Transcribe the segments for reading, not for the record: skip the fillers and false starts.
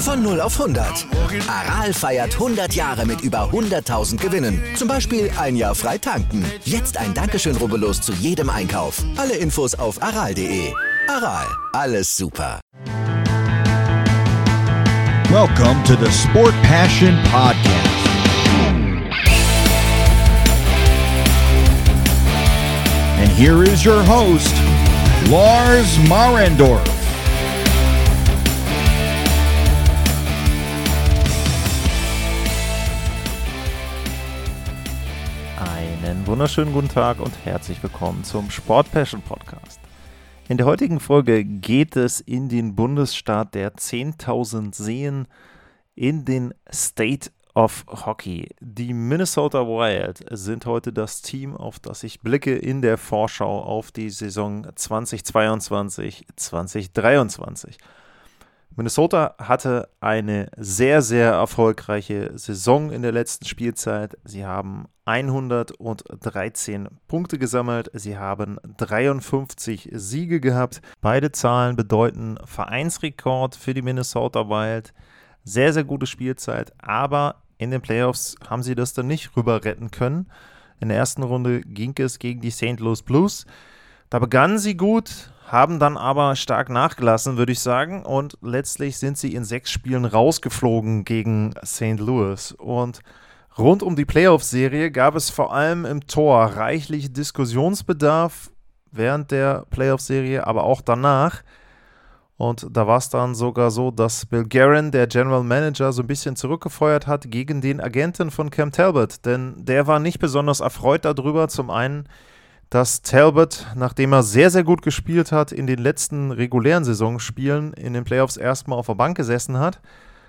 Von 0 auf 100. Aral feiert 100 Jahre mit über 100.000 Gewinnen. Zum Beispiel ein Jahr frei tanken. Jetzt ein Dankeschön, rubbellos zu jedem Einkauf. Alle Infos auf aral.de. Aral, alles super. Welcome to the Sport Passion Podcast. And here is your host, Lars Marendorf. Einen wunderschönen guten Tag und herzlich willkommen zum Sport Passion Podcast. In der heutigen Folge geht es in den Bundesstaat der 10.000 Seen, in den State of Hockey. Die Minnesota Wild sind heute das Team, auf das ich blicke in der Vorschau auf die Saison 2022-2023. Minnesota hatte eine sehr, sehr erfolgreiche Saison in der letzten Spielzeit. Sie haben 113 Punkte gesammelt. Sie haben 53 Siege gehabt. Beide Zahlen bedeuten Vereinsrekord für die Minnesota Wild. Sehr, sehr gute Spielzeit, aber in den Playoffs haben sie das dann nicht rüber retten können. In der ersten Runde ging es gegen die St. Louis Blues. Da begannen sie gut, haben dann aber stark nachgelassen, würde ich sagen. Und letztlich sind sie in 6 Spielen rausgeflogen gegen St. Louis. Und rund um die Playoff-Serie gab es vor allem im Tor reichlich Diskussionsbedarf während der Playoff-Serie, aber auch danach. Und da war es dann sogar so, dass Bill Guerin, der General Manager, so ein bisschen zurückgefeuert hat gegen den Agenten von Cam Talbot. Denn der war nicht besonders erfreut darüber. Zum einen, dass Talbot, nachdem er sehr, sehr gut gespielt hat, in den letzten regulären Saisonspielen in den Playoffs erstmal auf der Bank gesessen hat.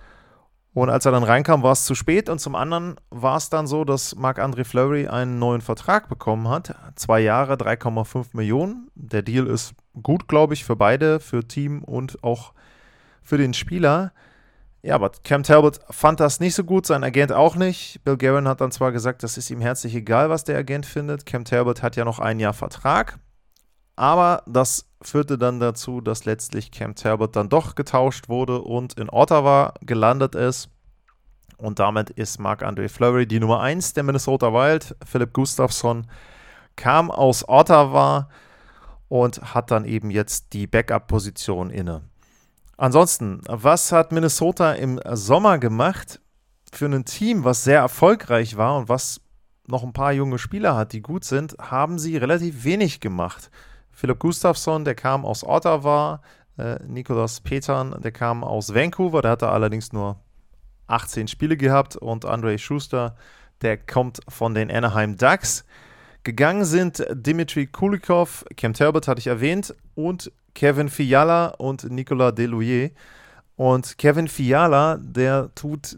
Und als er dann reinkam, war es zu spät. Und zum anderen war es dann so, dass Marc-André Fleury einen neuen Vertrag bekommen hat. 2 Jahre, 3,5 Millionen. Der Deal ist gut, glaube ich, für beide, für Team und auch für den Spieler. Ja, aber Cam Talbot fand das nicht so gut, sein Agent auch nicht. Bill Guerin hat dann zwar gesagt, das ist ihm herzlich egal, was der Agent findet. Cam Talbot hat ja noch 1 Jahr Vertrag. Aber das führte dann dazu, dass letztlich Cam Talbot dann doch getauscht wurde und in Ottawa gelandet ist. Und damit ist Marc-André Fleury die Nummer 1 der Minnesota Wild. Philipp Gustafsson kam aus Ottawa und hat dann eben jetzt die Backup-Position inne. Ansonsten, was hat Minnesota im Sommer gemacht? Für ein Team, was sehr erfolgreich war und was noch ein paar junge Spieler hat, die gut sind, haben sie relativ wenig gemacht. Philipp Gustafsson, der kam aus Ottawa, Nicolas Petern, der kam aus Vancouver, der hatte allerdings nur 18 Spiele gehabt und Andrei Schuster, der kommt von den Anaheim Ducks. Gegangen sind Dmitry Kulikov, Cam Talbot hatte ich erwähnt, und Kevin Fiala und Nicolas Delouillet. Und Kevin Fiala, der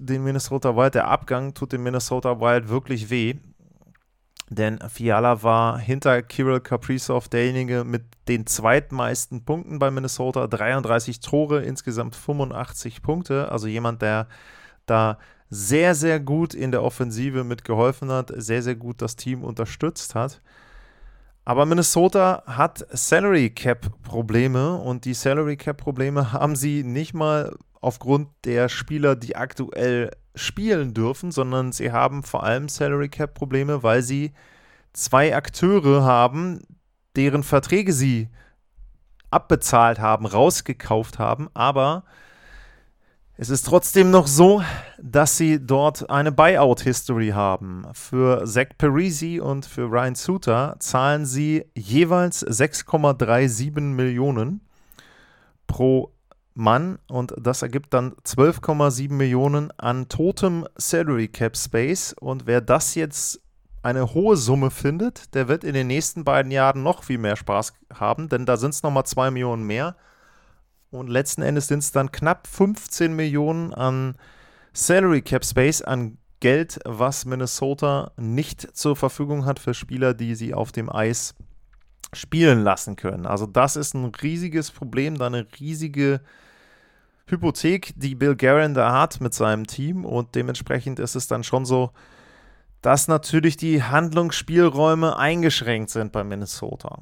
Abgang tut dem Minnesota Wild wirklich weh. Denn Fiala war hinter Kirill Kaprizov derjenige mit den zweitmeisten Punkten bei Minnesota, 33 Tore, insgesamt 85 Punkte. Also jemand, der da sehr, sehr gut in der Offensive mitgeholfen hat, sehr, sehr gut das Team unterstützt hat. Aber Minnesota hat Salary Cap Probleme und die Salary Cap Probleme haben sie nicht mal aufgrund der Spieler, die aktuell spielen dürfen, sondern sie haben vor allem Salary Cap Probleme, weil sie 2 Akteure haben, deren Verträge sie abbezahlt haben, rausgekauft haben, aber es ist trotzdem noch so, dass sie dort eine Buyout-History haben. Für Zach Parise und für Ryan Suter zahlen sie jeweils 6,37 Millionen pro Mann und das ergibt dann 12,7 Millionen an totem Salary Cap Space. Und wer das jetzt eine hohe Summe findet, der wird in den nächsten beiden Jahren noch viel mehr Spaß haben, denn da sind es nochmal 2 Millionen mehr. Und letzten Endes sind es dann knapp 15 Millionen an Salary Cap Space, an Geld, was Minnesota nicht zur Verfügung hat für Spieler, die sie auf dem Eis spielen lassen können. Also das ist ein riesiges Problem, da eine riesige Hypothek, die Bill Guerin da hat mit seinem Team. Und dementsprechend ist es dann schon so, dass natürlich die Handlungsspielräume eingeschränkt sind bei Minnesota.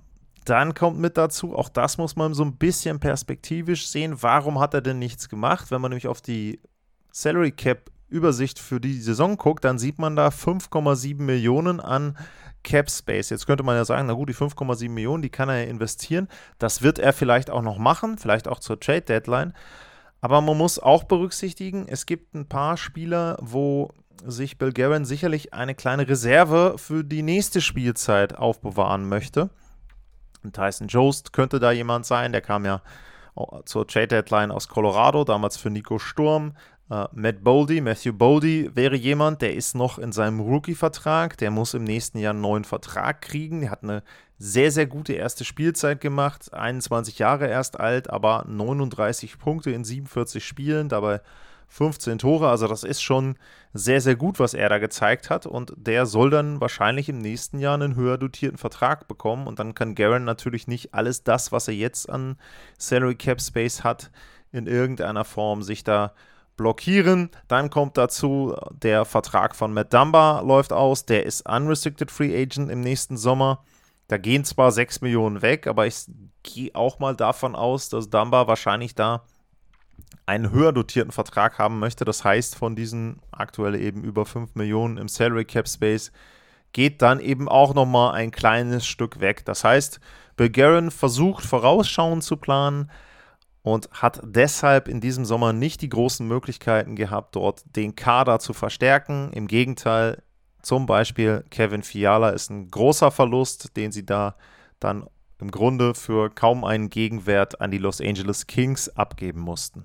Dann kommt mit dazu, auch das muss man so ein bisschen perspektivisch sehen, warum hat er denn nichts gemacht? Wenn man nämlich auf die Salary Cap Übersicht für die Saison guckt, dann sieht man da 5,7 Millionen an Cap Space. Jetzt könnte man ja sagen, na gut, die 5,7 Millionen, die kann er ja investieren. Das wird er vielleicht auch noch machen, vielleicht auch zur Trade Deadline. Aber man muss auch berücksichtigen, es gibt ein paar Spieler, wo sich Bill Guerin sicherlich eine kleine Reserve für die nächste Spielzeit aufbewahren möchte. Und Tyson Jost könnte da jemand sein, der kam ja zur Trade Deadline aus Colorado, damals für Nico Sturm. Matthew Boldy wäre jemand, der ist noch in seinem Rookie-Vertrag, der muss im nächsten Jahr einen neuen Vertrag kriegen, der hat eine sehr, sehr gute erste Spielzeit gemacht, 21 Jahre erst alt, aber 39 Punkte in 47 Spielen, dabei 15 Tore, also das ist schon sehr, sehr gut, was er da gezeigt hat und der soll dann wahrscheinlich im nächsten Jahr einen höher dotierten Vertrag bekommen und dann kann Guerin natürlich nicht alles das, was er jetzt an Salary Cap Space hat, in irgendeiner Form sich da blockieren. Dann kommt dazu, der Vertrag von Matt Dumba läuft aus, der ist Unrestricted Free Agent im nächsten Sommer. Da gehen zwar 6 Millionen weg, aber ich gehe auch mal davon aus, dass Dumba wahrscheinlich da einen höher dotierten Vertrag haben möchte. Das heißt, von diesen aktuell eben über 5 Millionen im Salary Cap Space geht dann eben auch nochmal ein kleines Stück weg. Das heißt, Bill Guerin versucht vorausschauend zu planen und hat deshalb in diesem Sommer nicht die großen Möglichkeiten gehabt, dort den Kader zu verstärken. Im Gegenteil, zum Beispiel Kevin Fiala ist ein großer Verlust, den sie da dann im Grunde für kaum einen Gegenwert an die Los Angeles Kings abgeben mussten.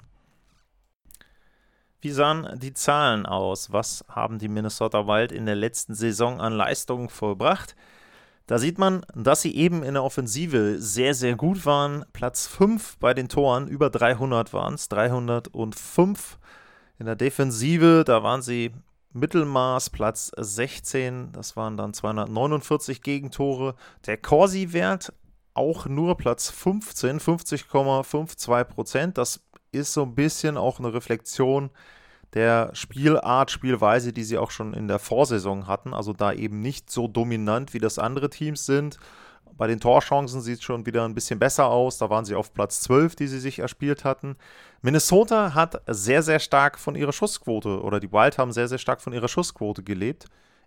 Wie sahen die Zahlen aus? Was haben die Minnesota Wild in der letzten Saison an Leistungen vollbracht? Da sieht man, dass sie eben in der Offensive sehr, sehr gut waren. Platz 5 bei den Toren, über 300 waren es, 305. In der Defensive, da waren sie Mittelmaß, Platz 16, das waren dann 249 Gegentore. Der Corsi-Wert auch nur Platz 15, 50,52%. Das ist so ein bisschen auch eine Reflexion der Spielart, Spielweise, die sie auch schon in der Vorsaison hatten. Also da eben nicht so dominant, wie das andere Teams sind. Bei den Torchancen sieht es schon wieder ein bisschen besser aus. Da waren sie auf Platz 12, die sie sich erspielt hatten. Minnesota hat sehr, sehr stark von ihrer Schussquote, oder die Wild haben sehr, sehr stark von ihrer Schussquote gelebt.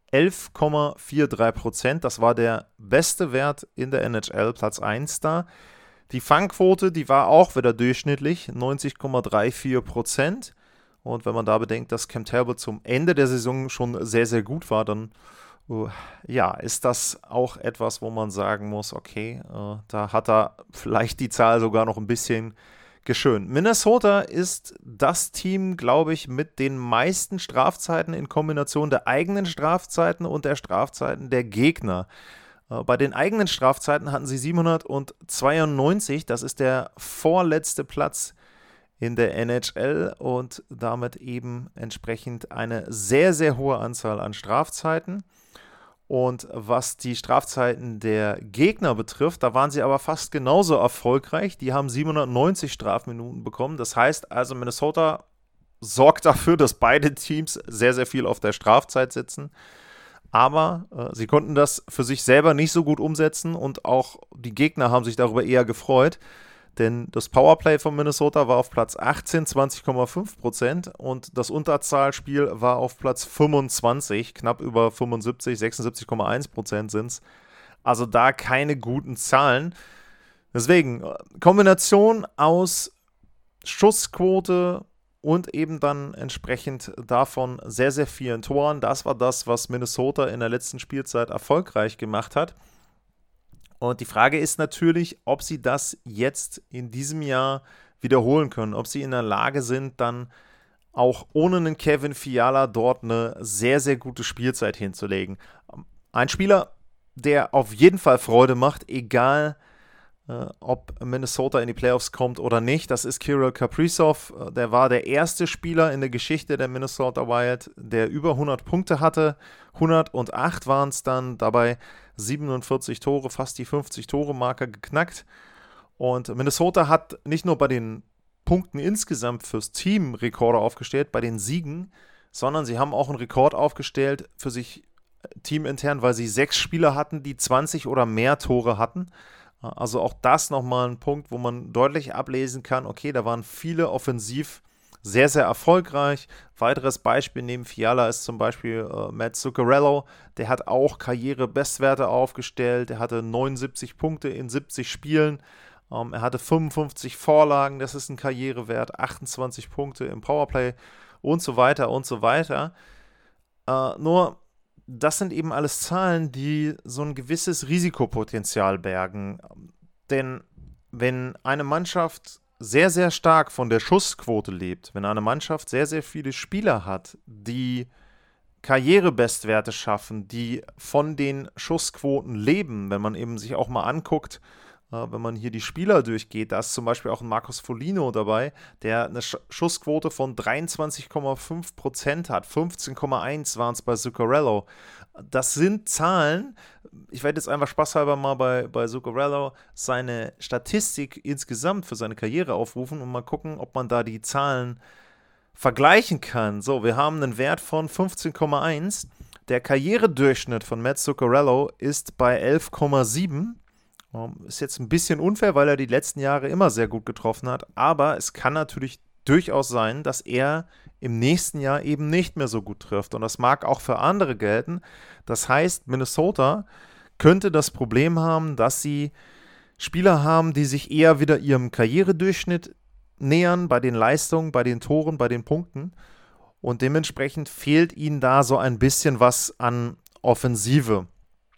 11,43%, das war der beste Wert in der NHL, Platz 1 da. Die Fangquote, die war auch wieder durchschnittlich, 90,34%. Und wenn man da bedenkt, dass Cam Talbot zum Ende der Saison schon sehr, sehr gut war, dann ist das auch etwas, wo man sagen muss, okay, da hat er vielleicht die Zahl sogar noch ein bisschen geschönt. Minnesota ist das Team, glaube ich, mit den meisten Strafzeiten in Kombination der eigenen Strafzeiten und der Strafzeiten der Gegner. Bei den eigenen Strafzeiten hatten sie 792, das ist der vorletzte Platz in der NHL und damit eben entsprechend eine sehr, sehr hohe Anzahl an Strafzeiten. Und was die Strafzeiten der Gegner betrifft, da waren sie aber fast genauso erfolgreich. Die haben 790 Strafminuten bekommen. Das heißt also, Minnesota sorgt dafür, dass beide Teams sehr, sehr viel auf der Strafzeit sitzen. Aber sie konnten das für sich selber nicht so gut umsetzen und auch die Gegner haben sich darüber eher gefreut. Denn das Powerplay von Minnesota war auf Platz 18, 20,5% und das Unterzahlspiel war auf Platz 25, knapp über 75, 76,1% sind es. Also da keine guten Zahlen. Deswegen, Kombination aus Schussquote und eben dann entsprechend davon sehr, sehr vielen Toren. Das war das, was Minnesota in der letzten Spielzeit erfolgreich gemacht hat. Und die Frage ist natürlich, ob sie das jetzt in diesem Jahr wiederholen können, ob sie in der Lage sind, dann auch ohne einen Kevin Fiala dort eine sehr, sehr gute Spielzeit hinzulegen. Ein Spieler, der auf jeden Fall Freude macht, egal ob Minnesota in die Playoffs kommt oder nicht, das ist Kirill Kaprizov. Der war der erste Spieler in der Geschichte der Minnesota Wild, der über 100 Punkte hatte. 108 waren es dann, dabei 47 Tore, fast die 50-Tore-Marke geknackt. Und Minnesota hat nicht nur bei den Punkten insgesamt fürs Team Rekorde aufgestellt, bei den Siegen, sondern sie haben auch einen Rekord aufgestellt für sich teamintern, weil sie 6 Spieler hatten, die 20 oder mehr Tore hatten. Also auch das nochmal ein Punkt, wo man deutlich ablesen kann, okay, da waren viele offensiv sehr, sehr erfolgreich. Weiteres Beispiel neben Fiala ist zum Beispiel Matt Zuccarello. Der hat auch Karriere-Bestwerte aufgestellt. Der hatte 79 Punkte in 70 Spielen. Er hatte 55 Vorlagen, das ist ein Karrierewert, 28 Punkte im Powerplay und so weiter und so weiter. Nur, das sind eben alles Zahlen, die so ein gewisses Risikopotenzial bergen. Denn wenn eine Mannschaft sehr, sehr stark von der Schussquote lebt, wenn eine Mannschaft sehr, sehr viele Spieler hat, die Karrierebestwerte schaffen, die von den Schussquoten leben, wenn man eben sich auch mal anguckt, wenn man hier die Spieler durchgeht, da ist zum Beispiel auch ein Marcos Foligno dabei, der eine Schussquote von 23,5% hat. 15,1 waren es bei Zuccarello. Das sind Zahlen, ich werde jetzt einfach spaßhalber mal bei Zuccarello seine Statistik insgesamt für seine Karriere aufrufen und mal gucken, ob man da die Zahlen vergleichen kann. So, wir haben einen Wert von 15,1. Der Karrieredurchschnitt von Matt Zuccarello ist bei 11,7. Ist jetzt ein bisschen unfair, weil er die letzten Jahre immer sehr gut getroffen hat, aber es kann natürlich durchaus sein, dass er im nächsten Jahr eben nicht mehr so gut trifft und das mag auch für andere gelten. Das heißt, Minnesota könnte das Problem haben, dass sie Spieler haben, die sich eher wieder ihrem Karrieredurchschnitt nähern bei den Leistungen, bei den Toren, bei den Punkten und dementsprechend fehlt ihnen da so ein bisschen was an Offensive.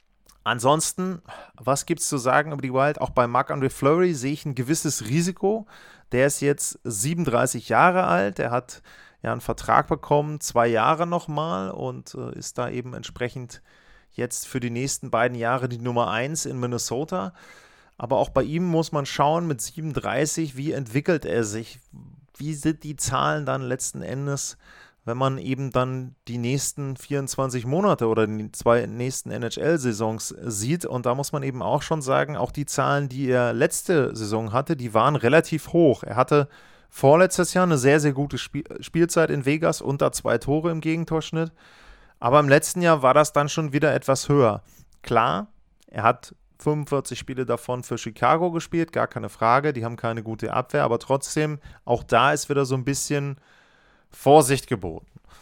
Ansonsten, was gibt es zu sagen über die Wild? Auch bei Marc-André Fleury sehe ich ein gewisses Risiko. Der ist jetzt 37 Jahre alt, der hat ja einen Vertrag bekommen, 2 Jahre nochmal und ist da eben entsprechend jetzt für die nächsten beiden Jahre die Nummer 1 in Minnesota. Aber auch bei ihm muss man schauen, mit 37, wie entwickelt er sich? Wie sind die Zahlen dann letzten Endes, wenn man eben dann die nächsten 24 Monate oder die 2 nächsten NHL-Saisons sieht. Und da muss man eben auch schon sagen, auch die Zahlen, die er letzte Saison hatte, die waren relativ hoch. Er hatte vorletztes Jahr eine sehr, sehr gute Spielzeit in Vegas, unter 2 Tore im Gegentorschnitt. Aber im letzten Jahr war das dann schon wieder etwas höher. Klar, er hat 45 Spiele davon für Chicago gespielt, gar keine Frage. Die haben keine gute Abwehr, aber trotzdem, auch da ist wieder so ein bisschen Vorsicht geboten.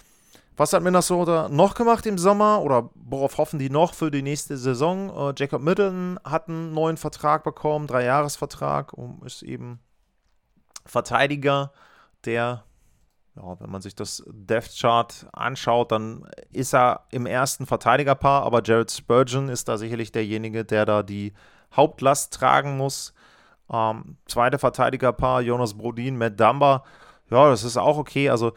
Was hat Minnesota noch gemacht im Sommer oder worauf hoffen die noch für die nächste Saison? Jacob Middleton hat einen neuen Vertrag bekommen, 3-Jahres-Vertrag und ist eben Verteidiger, der, ja, wenn man sich das Depth-Chart anschaut, dann ist er im ersten Verteidigerpaar, aber Jared Spurgeon ist da sicherlich derjenige, der da die Hauptlast tragen muss. Zweite Verteidigerpaar, Jonas Brodin, Matt Dumba. Ja, das ist auch okay. Also,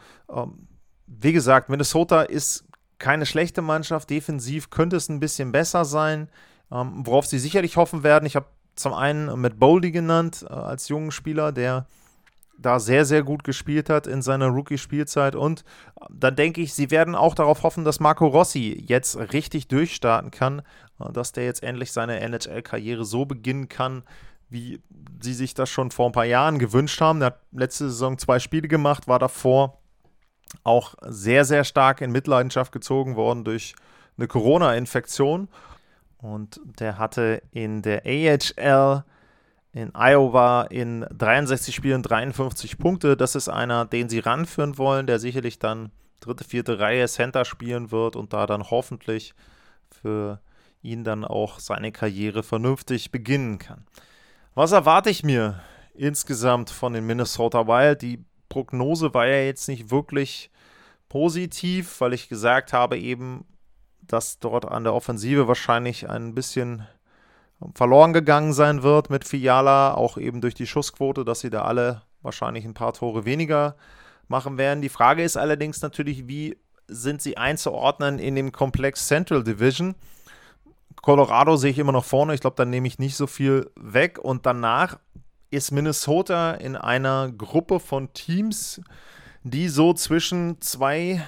wie gesagt, Minnesota ist keine schlechte Mannschaft. Defensiv könnte es ein bisschen besser sein. Worauf sie sicherlich hoffen werden. Ich habe zum einen Matt Boldy genannt als jungen Spieler, der da sehr, sehr gut gespielt hat in seiner Rookie-Spielzeit. Und dann denke ich, sie werden auch darauf hoffen, dass Marco Rossi jetzt richtig durchstarten kann, dass der jetzt endlich seine NHL-Karriere so beginnen kann, wie sie sich das schon vor ein paar Jahren gewünscht haben. Er hat letzte Saison 2 Spiele gemacht, war davor auch sehr, sehr stark in Mitleidenschaft gezogen worden durch eine Corona-Infektion. Und der hatte in der AHL in Iowa in 63 Spielen 53 Punkte. Das ist einer, den sie ranführen wollen, der sicherlich dann 3., 4. Reihe Center spielen wird und da dann hoffentlich für ihn dann auch seine Karriere vernünftig beginnen kann. Was erwarte ich mir insgesamt von den Minnesota Wild? Die Prognose war ja jetzt nicht wirklich positiv, weil ich gesagt habe eben, dass dort an der Offensive wahrscheinlich ein bisschen verloren gegangen sein wird mit Fiala, auch eben durch die Schussquote, dass sie da alle wahrscheinlich ein paar Tore weniger machen werden. Die Frage ist allerdings natürlich, wie sind sie einzuordnen in dem Komplex Central Division? Colorado sehe ich immer noch vorne, ich glaube, da nehme ich nicht so viel weg und danach ist Minnesota in einer Gruppe von Teams, die so zwischen 2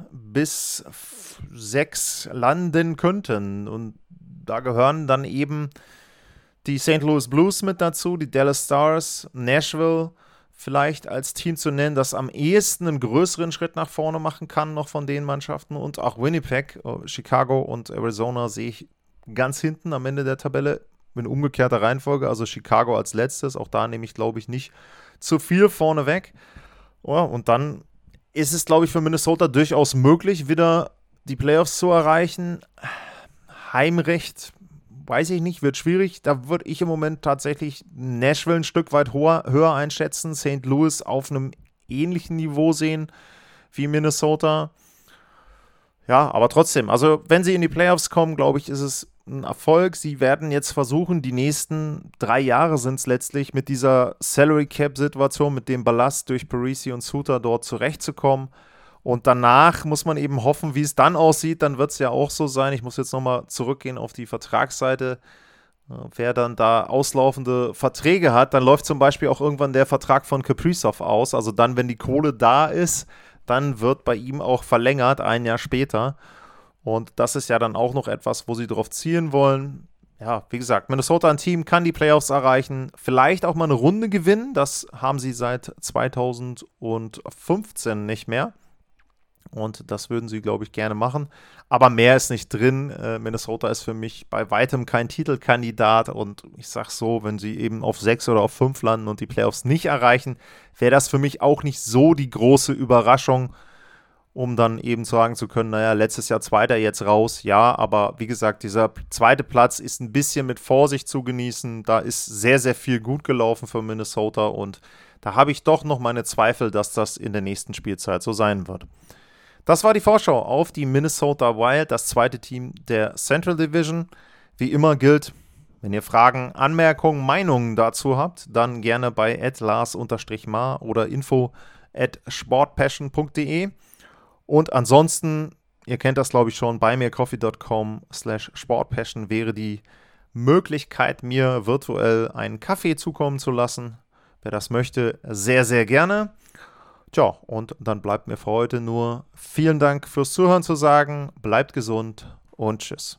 bis 6 landen könnten und da gehören dann eben die St. Louis Blues mit dazu, die Dallas Stars, Nashville vielleicht als Team zu nennen, das am ehesten einen größeren Schritt nach vorne machen kann noch von den Mannschaften und auch Winnipeg, Chicago und Arizona sehe ich ganz hinten am Ende der Tabelle in umgekehrter Reihenfolge, also Chicago als letztes. Auch da nehme ich, glaube ich, nicht zu viel vorne weg. Ja, und dann ist es, glaube ich, für Minnesota durchaus möglich, wieder die Playoffs zu erreichen. Heimrecht, weiß ich nicht, wird schwierig. Da würde ich im Moment tatsächlich Nashville ein Stück weit höher einschätzen, St. Louis auf einem ähnlichen Niveau sehen wie Minnesota. Ja, aber trotzdem, also wenn sie in die Playoffs kommen, glaube ich, ist es ein Erfolg. Sie werden jetzt versuchen, die nächsten 3 Jahre sind es letztlich, mit dieser Salary-Cap-Situation, mit dem Ballast durch Parisi und Suter dort zurechtzukommen. Und danach muss man eben hoffen, wie es dann aussieht. Dann wird es ja auch so sein. Ich muss jetzt nochmal zurückgehen auf die Vertragsseite. Wer dann da auslaufende Verträge hat, dann läuft zum Beispiel auch irgendwann der Vertrag von Kaprizov aus. Also dann, wenn die Kohle da ist, dann wird bei ihm auch verlängert, 1 Jahr später. Und das ist ja dann auch noch etwas, wo sie drauf zielen wollen. Ja, wie gesagt, Minnesota, ein Team, kann die Playoffs erreichen, vielleicht auch mal eine Runde gewinnen. Das haben sie seit 2015 nicht mehr. Und das würden sie, glaube ich, gerne machen. Aber mehr ist nicht drin. Minnesota ist für mich bei weitem kein Titelkandidat. Und ich sage so, wenn sie eben auf 6 oder auf 5 landen und die Playoffs nicht erreichen, wäre das für mich auch nicht so die große Überraschung, um dann eben sagen zu können, naja, letztes Jahr Zweiter, jetzt raus. Ja, aber wie gesagt, dieser zweite Platz ist ein bisschen mit Vorsicht zu genießen. Da ist sehr, sehr viel gut gelaufen für Minnesota. Und da habe ich doch noch meine Zweifel, dass das in der nächsten Spielzeit so sein wird. Das war die Vorschau auf die Minnesota Wild, das zweite Team der Central Division. Wie immer gilt, wenn ihr Fragen, Anmerkungen, Meinungen dazu habt, dann gerne bei @lars_mar oder info@sportpassion.de. Und ansonsten, ihr kennt das, glaube ich, schon, buymeacoffee.com/sportpassion wäre die Möglichkeit, mir virtuell einen Kaffee zukommen zu lassen. Wer das möchte, sehr, sehr gerne. Tja, und dann bleibt mir für heute nur vielen Dank fürs Zuhören zu sagen. Bleibt gesund und tschüss.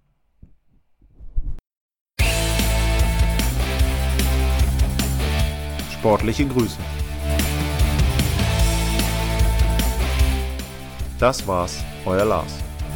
Sportliche Grüße. Das war's, euer Lars.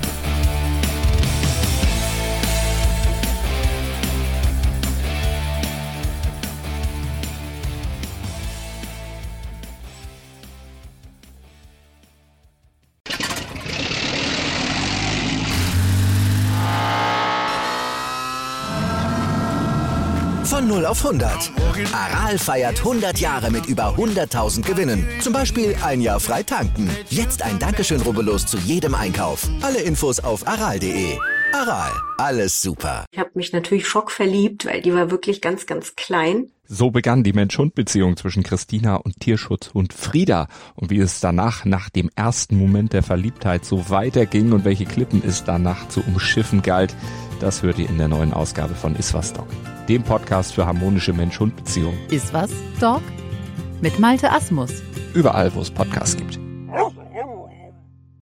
Von 0 auf 100. Aral feiert 100 Jahre mit über 100.000 Gewinnen. Zum Beispiel 1 Jahr frei tanken. Jetzt ein Dankeschön, rubbellos zu jedem Einkauf. Alle Infos auf aral.de. Aral, alles super. Ich habe mich natürlich schockverliebt, weil die war wirklich ganz, ganz klein. So begann die Mensch-Hund-Beziehung zwischen Christina und Tierschutzhund Frieda. Und wie es danach, nach dem ersten Moment der Verliebtheit, so weiterging und welche Klippen es danach zu umschiffen galt, das hört ihr in der neuen Ausgabe von Iswas Dog, dem Podcast für harmonische Mensch-Hund-Beziehungen. Iswas Dog? Mit Malte Asmus. Überall, wo es Podcasts gibt.